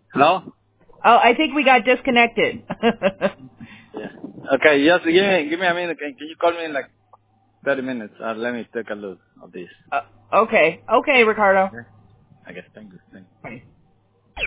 Hello? Oh, I think we got disconnected. Yeah. Okay, just give me a minute. Can you call me in like 30 minutes? Let me take a look of this. Okay, Ricardo. Okay. I guess. Thank you. Bye.